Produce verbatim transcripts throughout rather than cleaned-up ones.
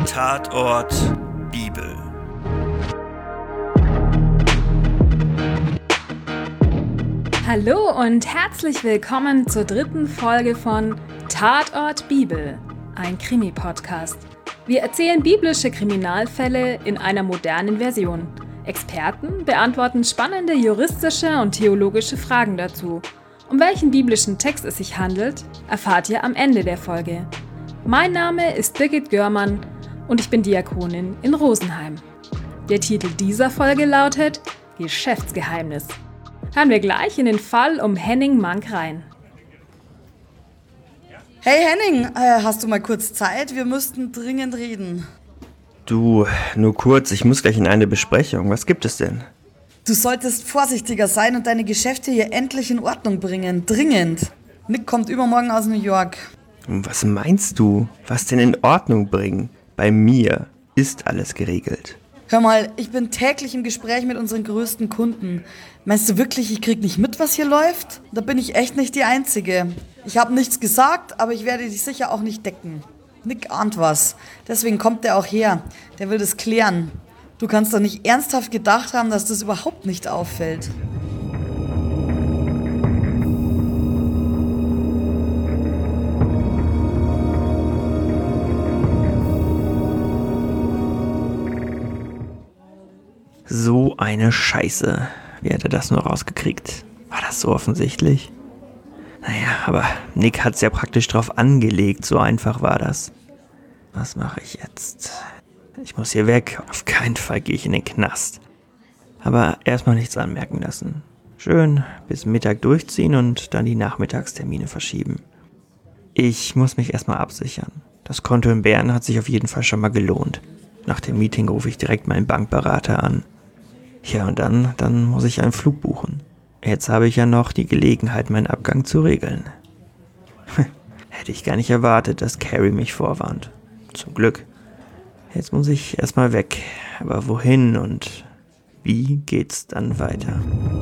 Tatort Bibel. Hallo und herzlich willkommen zur dritten Folge von Tatort Bibel, ein Krimi-Podcast. Wir erzählen biblische Kriminalfälle in einer modernen Version. Experten beantworten spannende juristische und theologische Fragen dazu. Um welchen biblischen Text es sich handelt, erfahrt ihr am Ende der Folge. Mein Name ist Birgit Görmann und ich bin Diakonin in Rosenheim. Der Titel dieser Folge lautet Geschäftsgeheimnis. Hören wir gleich in den Fall um Henning Mank rein. Hey Henning, äh, hast du mal kurz Zeit? Wir müssten dringend reden. Du, nur kurz, ich muss gleich in eine Besprechung. Was gibt es denn? Du solltest vorsichtiger sein und deine Geschäfte hier endlich in Ordnung bringen. Dringend. Nick kommt übermorgen aus New York. Was meinst du? Was denn in Ordnung bringen? Bei mir ist alles geregelt. Hör mal, ich bin täglich im Gespräch mit unseren größten Kunden. Meinst du wirklich, ich krieg nicht mit, was hier läuft? Da bin ich echt nicht die Einzige. Ich habe nichts gesagt, aber ich werde dich sicher auch nicht decken. Nick ahnt was. Deswegen kommt er auch her. Der will das klären. Du kannst doch nicht ernsthaft gedacht haben, dass das überhaupt nicht auffällt. So eine Scheiße. Wie hat er das nur rausgekriegt? War das so offensichtlich? Naja, aber Nick hat's ja praktisch drauf angelegt. So einfach war das. Was mache ich jetzt? Ich muss hier weg. Auf keinen Fall gehe ich in den Knast. Aber erstmal nichts anmerken lassen. Schön bis Mittag durchziehen und dann die Nachmittagstermine verschieben. Ich muss mich erstmal absichern. Das Konto in Bern hat sich auf jeden Fall schon mal gelohnt. Nach dem Meeting rufe ich direkt meinen Bankberater an. Ja, und dann, dann muss ich einen Flug buchen. Jetzt habe ich ja noch die Gelegenheit, meinen Abgang zu regeln. Hätte ich gar nicht erwartet, dass Carrie mich vorwarnt. Zum Glück. Jetzt muss ich erstmal weg. Aber wohin und wie geht's dann weiter?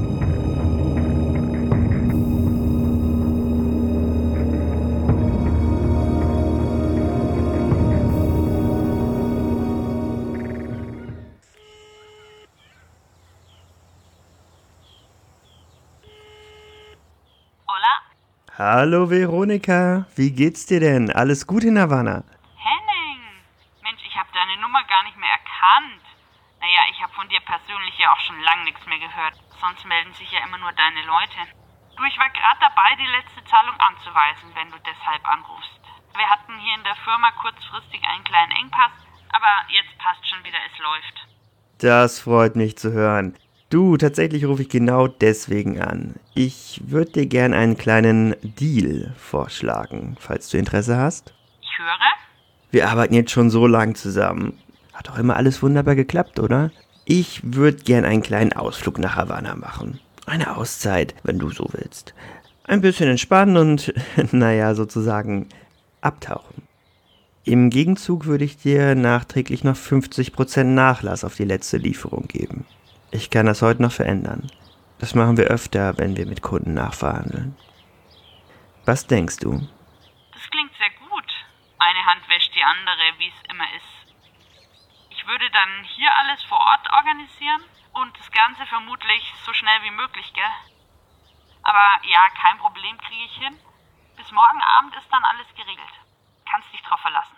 Hallo Veronika, wie geht's dir denn? Alles gut in Havanna? Henning, Mensch, ich habe deine Nummer gar nicht mehr erkannt. Naja, ich habe von dir persönlich ja auch schon lange nichts mehr gehört. Sonst melden sich ja immer nur deine Leute. Du, ich war gerade dabei, die letzte Zahlung anzuweisen, wenn du deshalb anrufst. Wir hatten hier in der Firma kurzfristig einen kleinen Engpass, aber jetzt passt schon wieder, es läuft. Das freut mich zu hören. Du, tatsächlich rufe ich genau deswegen an. Ich würde dir gern einen kleinen Deal vorschlagen, falls du Interesse hast. Ich höre. Wir arbeiten jetzt schon so lang zusammen. Hat doch immer alles wunderbar geklappt, oder? Ich würde gern einen kleinen Ausflug nach Havanna machen. Eine Auszeit, wenn du so willst. Ein bisschen entspannen und, naja, sozusagen abtauchen. Im Gegenzug würde ich dir nachträglich noch fünfzig Prozent Nachlass auf die letzte Lieferung geben. Ich kann das heute noch verändern. Das machen wir öfter, wenn wir mit Kunden nachverhandeln. Was denkst du? Das klingt sehr gut. Eine Hand wäscht die andere, wie es immer ist. Ich würde dann hier alles vor Ort organisieren und das Ganze vermutlich so schnell wie möglich, gell? Aber ja, kein Problem, kriege ich hin. Bis morgen Abend ist dann alles geregelt. Kannst dich drauf verlassen.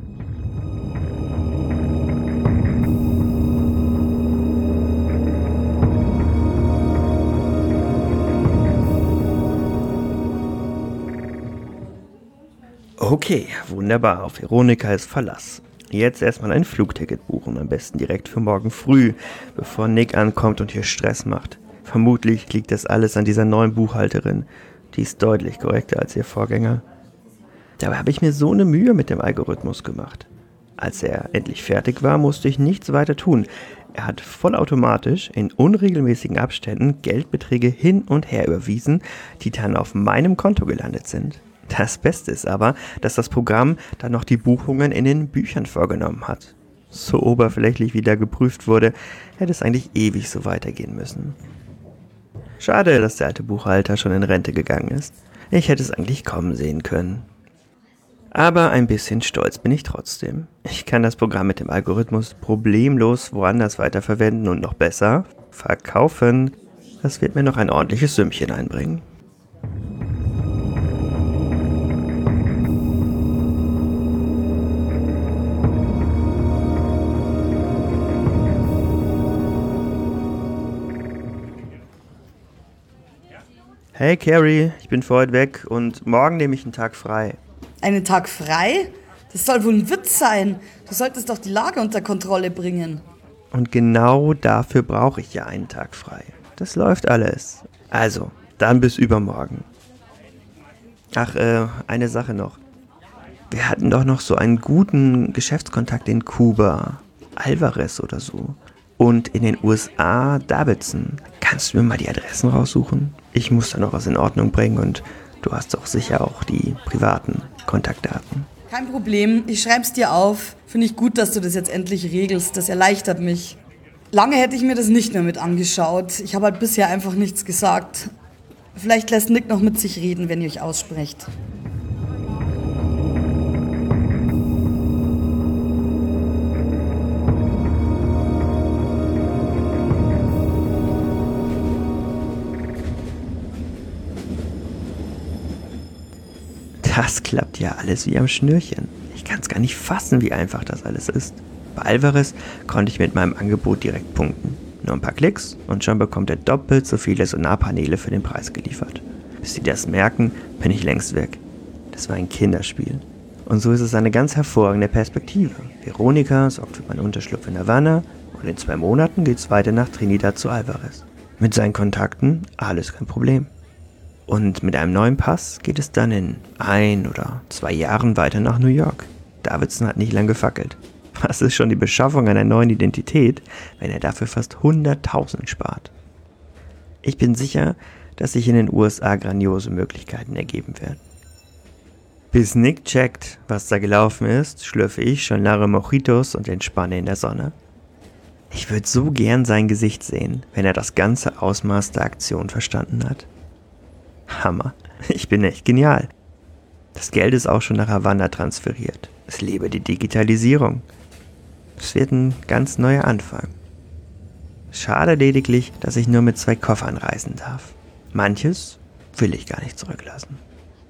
Okay, wunderbar. Auf Veronika ist Verlass. Jetzt erstmal ein Flugticket buchen, am besten direkt für morgen früh, bevor Nick ankommt und hier Stress macht. Vermutlich liegt das alles an dieser neuen Buchhalterin. Die ist deutlich korrekter als ihr Vorgänger. Dabei habe ich mir so eine Mühe mit dem Algorithmus gemacht. Als er endlich fertig war, musste ich nichts weiter tun. Er hat vollautomatisch in unregelmäßigen Abständen Geldbeträge hin und her überwiesen, die dann auf meinem Konto gelandet sind. Das Beste ist aber, dass das Programm dann noch die Buchungen in den Büchern vorgenommen hat. So oberflächlich wie da geprüft wurde, hätte es eigentlich ewig so weitergehen müssen. Schade, dass der alte Buchhalter schon in Rente gegangen ist. Ich hätte es eigentlich kommen sehen können. Aber ein bisschen stolz bin ich trotzdem. Ich kann das Programm mit dem Algorithmus problemlos woanders weiterverwenden und noch besser verkaufen. Das wird mir noch ein ordentliches Sümmchen einbringen. Hey Carrie, ich bin für heute weg und morgen nehme ich einen Tag frei. Einen Tag frei? Das soll wohl ein Witz sein. Du solltest doch die Lage unter Kontrolle bringen. Und genau dafür brauche ich ja einen Tag frei. Das läuft alles. Also, dann bis übermorgen. Ach, äh, eine Sache noch. Wir hatten doch noch so einen guten Geschäftskontakt in Kuba. Alvarez oder so. Und in den U S A Davidson. Kannst du mir mal die Adressen raussuchen? Ich muss da noch was in Ordnung bringen und du hast doch sicher auch die privaten Kontaktdaten. Kein Problem, ich schreib's dir auf. Finde ich gut, dass du das jetzt endlich regelst. Das erleichtert mich. Lange hätte ich mir das nicht mehr mit angeschaut. Ich habe halt bisher einfach nichts gesagt. Vielleicht lässt Nick noch mit sich reden, wenn ihr euch aussprecht. Das klappt ja alles wie am Schnürchen. Ich kann es gar nicht fassen, wie einfach das alles ist. Bei Alvarez konnte ich mit meinem Angebot direkt punkten. Nur ein paar Klicks und schon bekommt er doppelt so viele Sonarpaneele für den Preis geliefert. Bis sie das merken, bin ich längst weg. Das war ein Kinderspiel. Und so ist es eine ganz hervorragende Perspektive. Veronika sorgt für meinen Unterschlupf in Havanna und in zwei Monaten geht's weiter nach Trinidad zu Alvarez. Mit seinen Kontakten alles kein Problem. Und mit einem neuen Pass geht es dann in ein oder zwei Jahren weiter nach New York. Davidson hat nicht lang gefackelt. Was ist schon die Beschaffung einer neuen Identität, wenn er dafür fast hunderttausend spart? Ich bin sicher, dass sich in den U S A grandiose Möglichkeiten ergeben werden. Bis Nick checkt, was da gelaufen ist, schlürfe ich schon lange Mojitos und entspanne in der Sonne. Ich würde so gern sein Gesicht sehen, wenn er das ganze Ausmaß der Aktion verstanden hat. Hammer, ich bin echt genial. Das Geld ist auch schon nach Havanna transferiert. Es lebe die Digitalisierung. Es wird ein ganz neuer Anfang. Schade lediglich, dass ich nur mit zwei Koffern reisen darf. Manches will ich gar nicht zurücklassen.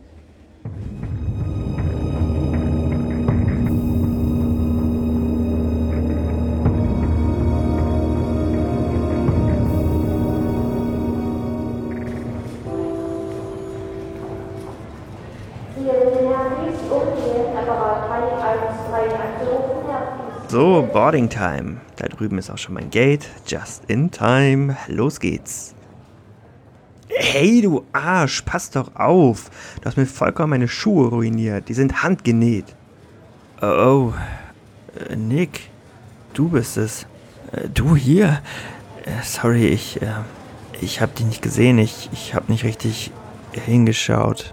So, Boarding Time. Da drüben ist auch schon mein Gate. Just in time. Los geht's. Hey, du Arsch, pass doch auf. Du hast mir vollkommen meine Schuhe ruiniert. Die sind handgenäht. Oh, oh. Äh, Nick, du bist es. Äh, du hier? Äh, sorry, ich, äh, ich hab dich nicht gesehen. Ich, ich hab nicht richtig hingeschaut.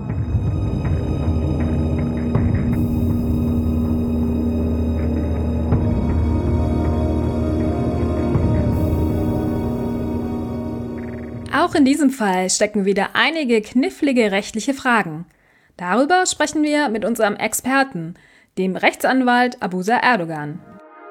Auch in diesem Fall stecken wieder einige knifflige rechtliche Fragen. Darüber sprechen wir mit unserem Experten, dem Rechtsanwalt Abuza Erdogan.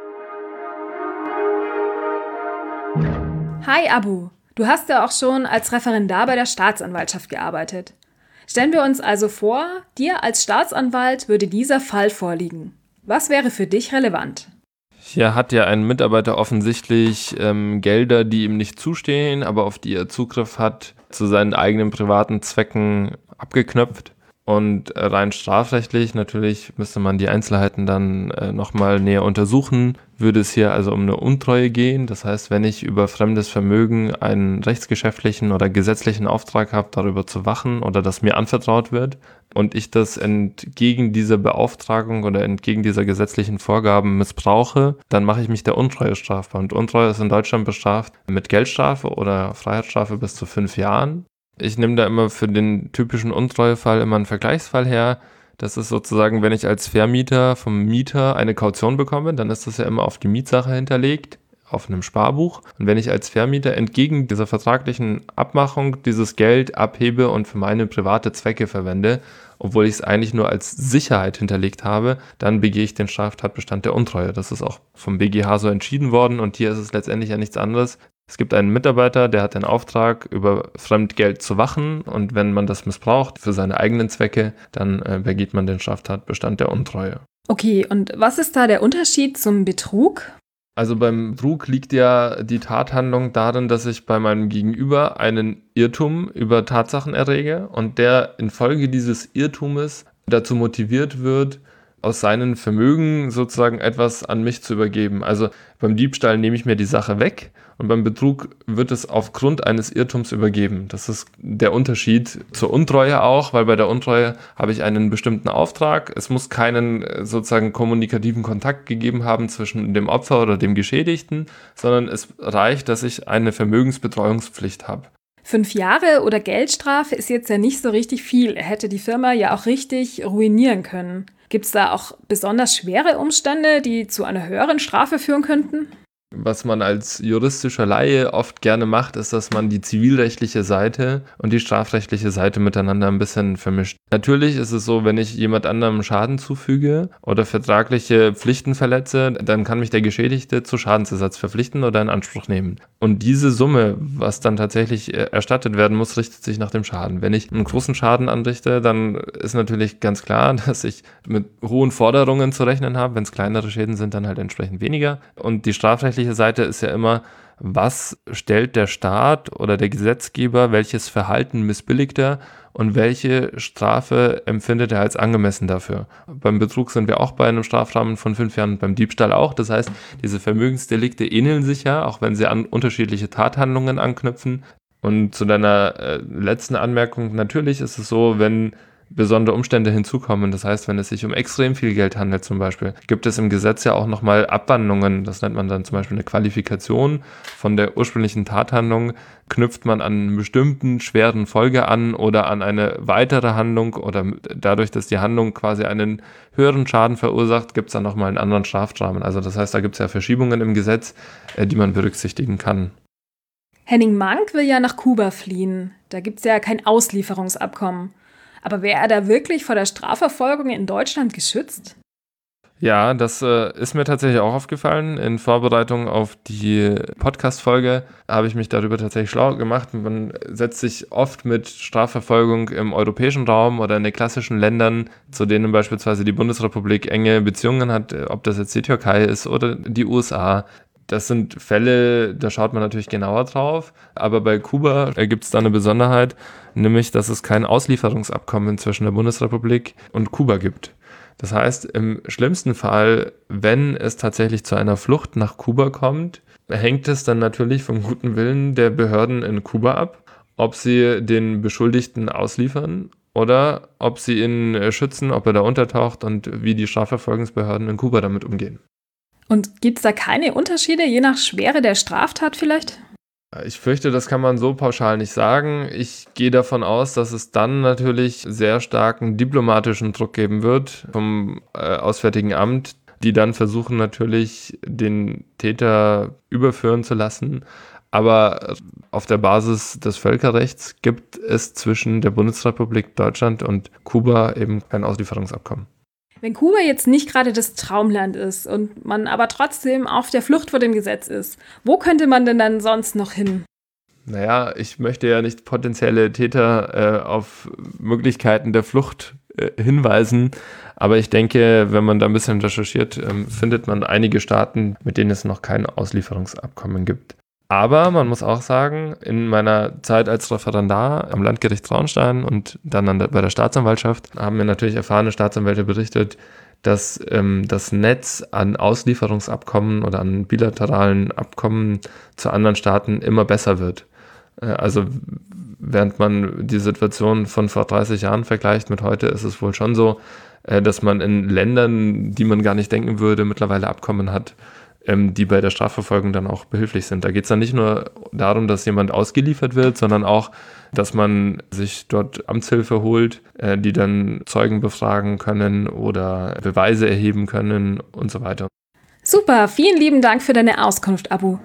Hi Abu, du hast ja auch schon als Referendar bei der Staatsanwaltschaft gearbeitet. Stellen wir uns also vor, dir als Staatsanwalt würde dieser Fall vorliegen. Was wäre für dich relevant? Hier hat ja ein Mitarbeiter offensichtlich ähm, Gelder, die ihm nicht zustehen, aber auf die er Zugriff hat, zu seinen eigenen privaten Zwecken abgeknöpft. Und rein strafrechtlich, natürlich müsste man die Einzelheiten dann äh, nochmal näher untersuchen, würde es hier also um eine Untreue gehen. Das heißt, wenn ich über fremdes Vermögen einen rechtsgeschäftlichen oder gesetzlichen Auftrag habe, darüber zu wachen oder das mir anvertraut wird und ich das entgegen dieser Beauftragung oder entgegen dieser gesetzlichen Vorgaben missbrauche, dann mache ich mich der Untreue strafbar. Und Untreue ist in Deutschland bestraft mit Geldstrafe oder Freiheitsstrafe bis zu fünf Jahren. Ich nehme da immer für den typischen Untreuefall immer einen Vergleichsfall her. Das ist sozusagen, wenn ich als Vermieter vom Mieter eine Kaution bekomme, dann ist das ja immer auf die Mietsache hinterlegt. auf einem Sparbuch. Und wenn ich als Vermieter entgegen dieser vertraglichen Abmachung dieses Geld abhebe und für meine private Zwecke verwende, obwohl ich es eigentlich nur als Sicherheit hinterlegt habe, dann begehe ich den Straftatbestand der Untreue. Das ist auch vom B G H so entschieden worden und hier ist es letztendlich ja nichts anderes. Es gibt einen Mitarbeiter, der hat den Auftrag, über Fremdgeld zu wachen und wenn man das missbraucht für seine eigenen Zwecke, dann äh, begeht man den Straftatbestand der Untreue. Okay, und was ist da der Unterschied zum Betrug? Also beim Betrug liegt ja die Tathandlung darin, dass ich bei meinem Gegenüber einen Irrtum über Tatsachen errege und der infolge dieses Irrtumes dazu motiviert wird, aus seinen Vermögen sozusagen etwas an mich zu übergeben. Also beim Diebstahl nehme ich mir die Sache weg und beim Betrug wird es aufgrund eines Irrtums übergeben. Das ist der Unterschied zur Untreue auch, weil bei der Untreue habe ich einen bestimmten Auftrag. Es muss keinen sozusagen kommunikativen Kontakt gegeben haben zwischen dem Opfer oder dem Geschädigten, sondern es reicht, dass ich eine Vermögensbetreuungspflicht habe. Fünf Jahre oder Geldstrafe ist jetzt ja nicht so richtig viel. Er hätte die Firma ja auch richtig ruinieren können. Gibt es da auch besonders schwere Umstände, die zu einer höheren Strafe führen könnten? Was man als juristischer Laie oft gerne macht, ist, dass man die zivilrechtliche Seite und die strafrechtliche Seite miteinander ein bisschen vermischt. Natürlich ist es so, wenn ich jemand anderem Schaden zufüge oder vertragliche Pflichten verletze, dann kann mich der Geschädigte zu Schadensersatz verpflichten oder in Anspruch nehmen. Und diese Summe, was dann tatsächlich erstattet werden muss, richtet sich nach dem Schaden. Wenn ich einen großen Schaden anrichte, dann ist natürlich ganz klar, dass ich mit hohen Forderungen zu rechnen habe. Wenn es kleinere Schäden sind, dann halt entsprechend weniger. Und die strafrechtliche Seite ist ja immer, was stellt der Staat oder der Gesetzgeber, welches Verhalten missbilligt er und welche Strafe empfindet er als angemessen dafür. Beim Betrug sind wir auch bei einem Strafrahmen von fünf Jahren und beim Diebstahl auch. Das heißt, diese Vermögensdelikte ähneln sich ja, auch wenn sie an unterschiedliche Tathandlungen anknüpfen. Und zu deiner äh, letzten Anmerkung, natürlich ist es so, wenn besondere Umstände hinzukommen. Das heißt, wenn es sich um extrem viel Geld handelt zum Beispiel, gibt es im Gesetz ja auch nochmal Abwandlungen. Das nennt man dann zum Beispiel eine Qualifikation von der ursprünglichen Tathandlung. Knüpft man an einen bestimmten schweren Folge an oder an eine weitere Handlung oder dadurch, dass die Handlung quasi einen höheren Schaden verursacht, gibt es dann nochmal einen anderen Strafrahmen. Also das heißt, da gibt es ja Verschiebungen im Gesetz, die man berücksichtigen kann. Henning Mank will ja nach Kuba fliehen. Da gibt es ja kein Auslieferungsabkommen. Aber wäre er da wirklich vor der Strafverfolgung in Deutschland geschützt? Ja, das äh, ist mir tatsächlich auch aufgefallen. In Vorbereitung auf die Podcast-Folge habe ich mich darüber tatsächlich schlau gemacht. Man setzt sich oft mit Strafverfolgung im europäischen Raum oder in den klassischen Ländern, zu denen beispielsweise die Bundesrepublik enge Beziehungen hat, ob das jetzt die Türkei ist oder die U S A. Das sind Fälle, da schaut man natürlich genauer drauf, aber bei Kuba gibt es da eine Besonderheit, nämlich, dass es kein Auslieferungsabkommen zwischen der Bundesrepublik und Kuba gibt. Das heißt, im schlimmsten Fall, wenn es tatsächlich zu einer Flucht nach Kuba kommt, hängt es dann natürlich vom guten Willen der Behörden in Kuba ab, ob sie den Beschuldigten ausliefern oder ob sie ihn schützen, ob er da untertaucht und wie die Strafverfolgungsbehörden in Kuba damit umgehen. Und gibt es da keine Unterschiede, je nach Schwere der Straftat vielleicht? Ich fürchte, das kann man so pauschal nicht sagen. Ich gehe davon aus, dass es dann natürlich sehr starken diplomatischen Druck geben wird vom äh, Auswärtigen Amt, die dann versuchen natürlich, den Täter überführen zu lassen. Aber auf der Basis des Völkerrechts gibt es zwischen der Bundesrepublik Deutschland und Kuba eben kein Auslieferungsabkommen. Wenn Kuba jetzt nicht gerade das Traumland ist und man aber trotzdem auf der Flucht vor dem Gesetz ist, wo könnte man denn dann sonst noch hin? Naja, ich möchte ja nicht potenzielle Täter äh, auf Möglichkeiten der Flucht äh, hinweisen, aber ich denke, wenn man da ein bisschen recherchiert, äh, findet man einige Staaten, mit denen es noch kein Auslieferungsabkommen gibt. Aber man muss auch sagen, in meiner Zeit als Referendar am Landgericht Traunstein und dann an der, bei der Staatsanwaltschaft haben mir natürlich erfahrene Staatsanwälte berichtet, dass ähm, das Netz an Auslieferungsabkommen oder an bilateralen Abkommen zu anderen Staaten immer besser wird. Äh, also während man die Situation von vor dreißig Jahren vergleicht mit heute, ist es wohl schon so, äh, dass man in Ländern, die man gar nicht denken würde, mittlerweile Abkommen hat, die bei der Strafverfolgung dann auch behilflich sind. Da geht es dann nicht nur darum, dass jemand ausgeliefert wird, sondern auch, dass man sich dort Amtshilfe holt, die dann Zeugen befragen können oder Beweise erheben können und so weiter. Super, vielen lieben Dank für deine Auskunft, Abu.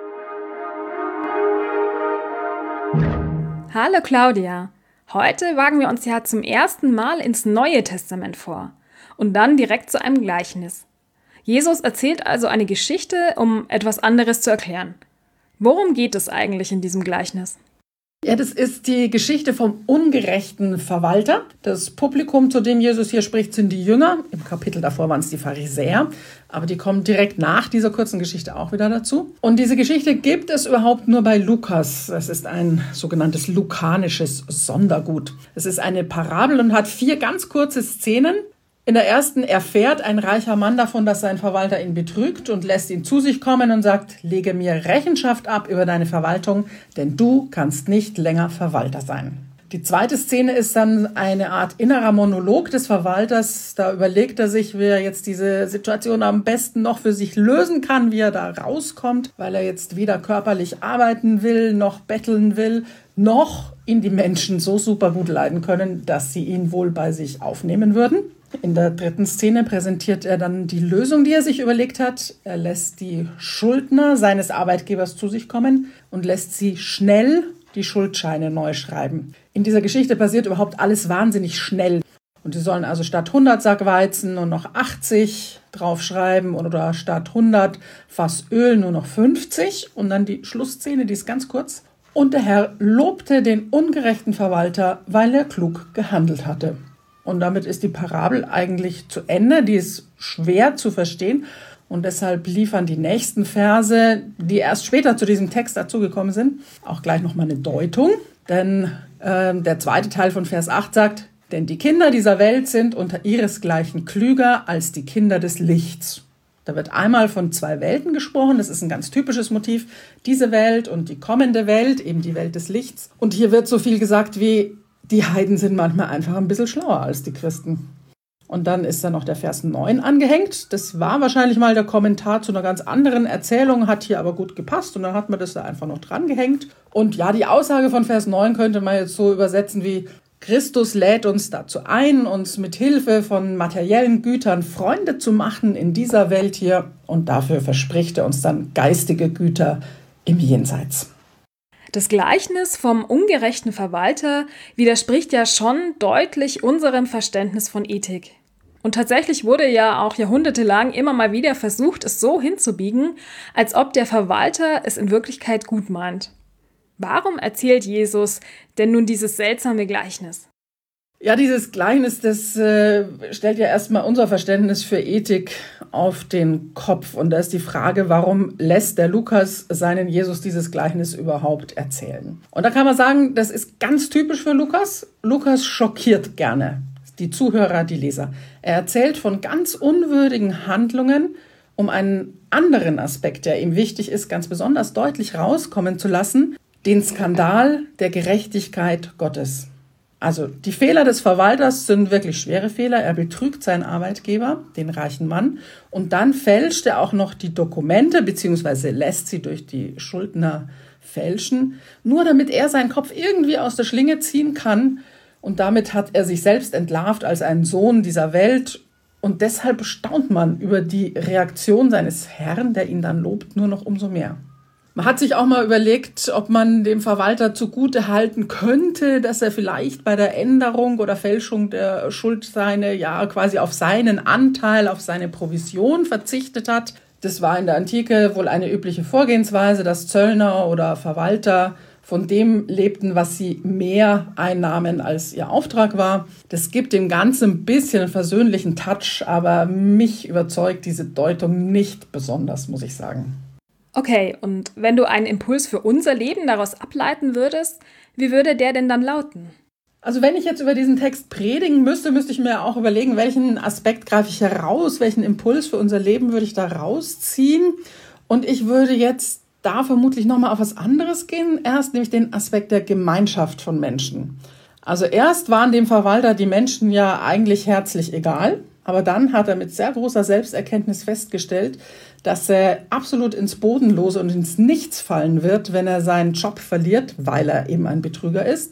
Hallo Claudia. Heute wagen wir uns ja zum ersten Mal ins Neue Testament vor und dann direkt zu einem Gleichnis. Jesus erzählt also eine Geschichte, um etwas anderes zu erklären. Worum geht es eigentlich in diesem Gleichnis? Ja, das ist die Geschichte vom ungerechten Verwalter. Das Publikum, zu dem Jesus hier spricht, sind die Jünger. Im Kapitel davor waren es die Pharisäer. Aber die kommen direkt nach dieser kurzen Geschichte auch wieder dazu. Und diese Geschichte gibt es überhaupt nur bei Lukas. Das ist ein sogenanntes lukanisches Sondergut. Es ist eine Parabel und hat vier ganz kurze Szenen. In der ersten erfährt ein reicher Mann davon, dass sein Verwalter ihn betrügt und lässt ihn zu sich kommen und sagt, lege mir Rechenschaft ab über deine Verwaltung, denn du kannst nicht länger Verwalter sein. Die zweite Szene ist dann eine Art innerer Monolog des Verwalters. Da überlegt er sich, wie er jetzt diese Situation am besten noch für sich lösen kann, wie er da rauskommt, weil er jetzt weder körperlich arbeiten will, noch betteln will, noch ihn die Menschen so super gut leiden können, dass sie ihn wohl bei sich aufnehmen würden. In der dritten Szene präsentiert er dann die Lösung, die er sich überlegt hat. Er lässt die Schuldner seines Arbeitgebers zu sich kommen und lässt sie schnell die Schuldscheine neu schreiben. In dieser Geschichte passiert überhaupt alles wahnsinnig schnell. Und sie sollen also statt hundert Sack Weizen nur noch achtzig draufschreiben oder statt hundert Fass Öl nur noch fünfzig. Und dann die Schlussszene, die ist ganz kurz. Und der Herr lobte den ungerechten Verwalter, weil er klug gehandelt hatte. Und damit ist die Parabel eigentlich zu Ende. Die ist schwer zu verstehen. Und deshalb liefern die nächsten Verse, die erst später zu diesem Text dazugekommen sind, auch gleich nochmal eine Deutung. Denn äh, der zweite Teil von Vers acht sagt, denn die Kinder dieser Welt sind unter ihresgleichen klüger als die Kinder des Lichts. Da wird einmal von zwei Welten gesprochen. Das ist ein ganz typisches Motiv. Diese Welt und die kommende Welt, eben die Welt des Lichts. Und hier wird so viel gesagt wie, die Heiden sind manchmal einfach ein bisschen schlauer als die Christen. Und dann ist da noch der Vers neun angehängt. Das war wahrscheinlich mal der Kommentar zu einer ganz anderen Erzählung, hat hier aber gut gepasst und dann hat man das da einfach noch dran gehängt. Und ja, die Aussage von Vers neun könnte man jetzt so übersetzen wie, Christus lädt uns dazu ein, uns mit Hilfe von materiellen Gütern Freunde zu machen in dieser Welt hier. Und dafür verspricht er uns dann geistige Güter im Jenseits. Das Gleichnis vom ungerechten Verwalter widerspricht ja schon deutlich unserem Verständnis von Ethik. Und tatsächlich wurde ja auch jahrhundertelang immer mal wieder versucht, es so hinzubiegen, als ob der Verwalter es in Wirklichkeit gut meint. Warum erzählt Jesus denn nun dieses seltsame Gleichnis? Ja, dieses Gleichnis, das äh, stellt ja erstmal unser Verständnis für Ethik auf den Kopf. Und da ist die Frage, warum lässt der Lukas seinen Jesus dieses Gleichnis überhaupt erzählen? Und da kann man sagen, das ist ganz typisch für Lukas. Lukas schockiert gerne die Zuhörer, die Leser. Er erzählt von ganz unwürdigen Handlungen, um einen anderen Aspekt, der ihm wichtig ist, ganz besonders deutlich rauskommen zu lassen, den Skandal der Gerechtigkeit Gottes. Also die Fehler des Verwalters sind wirklich schwere Fehler. Er betrügt seinen Arbeitgeber, den reichen Mann, und dann fälscht er auch noch die Dokumente, beziehungsweise lässt sie durch die Schuldner fälschen, nur damit er seinen Kopf irgendwie aus der Schlinge ziehen kann. Und damit hat er sich selbst entlarvt als einen Sohn dieser Welt. Und deshalb staunt man über die Reaktion seines Herrn, der ihn dann lobt, nur noch umso mehr. Man hat sich auch mal überlegt, ob man dem Verwalter zugute halten könnte, dass er vielleicht bei der Änderung oder Fälschung der Schuldscheine ja quasi auf seinen Anteil, auf seine Provision verzichtet hat. Das war in der Antike wohl eine übliche Vorgehensweise, dass Zöllner oder Verwalter von dem lebten, was sie mehr einnahmen, als ihr Auftrag war. Das gibt dem Ganzen ein bisschen einen versöhnlichen Touch, aber mich überzeugt diese Deutung nicht besonders, muss ich sagen. Okay, und wenn du einen Impuls für unser Leben daraus ableiten würdest, wie würde der denn dann lauten? Also wenn ich jetzt über diesen Text predigen müsste, müsste ich mir auch überlegen, welchen Aspekt greife ich heraus, welchen Impuls für unser Leben würde ich da rausziehen. Und ich würde jetzt da vermutlich nochmal auf was anderes gehen. Erst nämlich den Aspekt der Gemeinschaft von Menschen. Also erst waren dem Verwalter die Menschen ja eigentlich herzlich egal. Aber dann hat er mit sehr großer Selbsterkenntnis festgestellt, dass er absolut ins Bodenlose und ins Nichts fallen wird, wenn er seinen Job verliert, weil er eben ein Betrüger ist.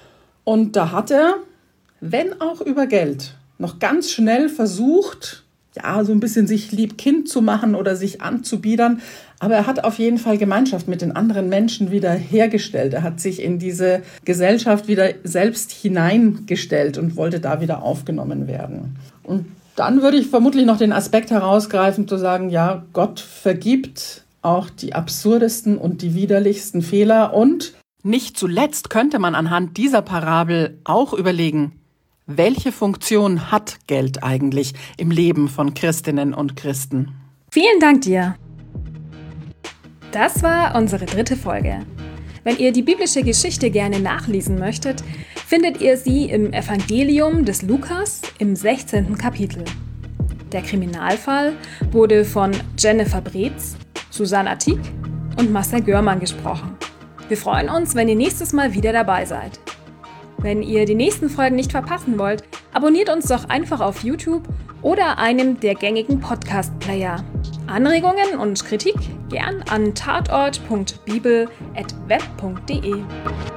Und da hat er, wenn auch über Geld, noch ganz schnell versucht, ja, so ein bisschen sich lieb Kind zu machen oder sich anzubiedern. Aber er hat auf jeden Fall Gemeinschaft mit den anderen Menschen wieder hergestellt. Er hat sich in diese Gesellschaft wieder selbst hineingestellt und wollte da wieder aufgenommen werden. Und dann würde ich vermutlich noch den Aspekt herausgreifen, zu sagen, ja, Gott vergibt auch die absurdesten und die widerlichsten Fehler. Und nicht zuletzt könnte man anhand dieser Parabel auch überlegen, welche Funktion hat Geld eigentlich im Leben von Christinnen und Christen? Vielen Dank dir. Das war unsere dritte Folge. Wenn ihr die biblische Geschichte gerne nachlesen möchtet, findet ihr sie im Evangelium des Lukas im sechzehnten Kapitel. Der Kriminalfall wurde von Jennifer Breetz, Susanna Tieck und Marcel Görmann gesprochen. Wir freuen uns, wenn ihr nächstes Mal wieder dabei seid. Wenn ihr die nächsten Folgen nicht verpassen wollt, abonniert uns doch einfach auf YouTube oder einem der gängigen Podcast-Player. Anregungen und Kritik gern an tatort punkt bibel at web punkt de.